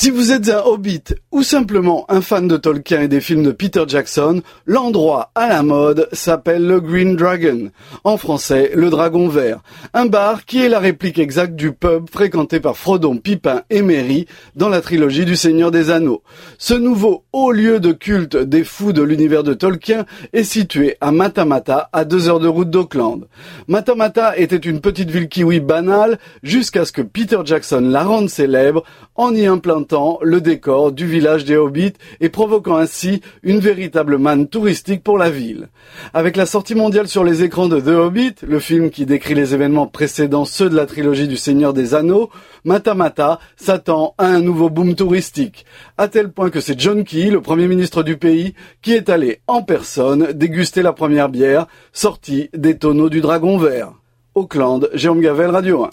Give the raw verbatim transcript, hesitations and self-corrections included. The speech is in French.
Si vous êtes un hobbit ou simplement un fan de Tolkien et des films de Peter Jackson, l'endroit à la mode s'appelle le Green Dragon, en français le Dragon Vert, un bar qui est la réplique exacte du pub fréquenté par Frodon, Pipin et Merry dans la trilogie du Seigneur des Anneaux. Ce nouveau haut lieu de culte des fous de l'univers de Tolkien est situé à Matamata, à deux heures de route d'Auckland. Matamata était une petite ville kiwi banale jusqu'à ce que Peter Jackson la rende célèbre en y implantant le décor du village des Hobbits et provoquant ainsi une véritable manne touristique pour la ville. Avec la sortie mondiale sur les écrans de The Hobbit, le film qui décrit les événements précédant ceux de la trilogie du Seigneur des Anneaux, Matamata s'attend à un nouveau boom touristique, à tel point que c'est John Key, le premier ministre du pays, qui est allé en personne déguster la première bière sortie des tonneaux du Dragon Vert. Auckland, Jérôme Gavel, Radio un.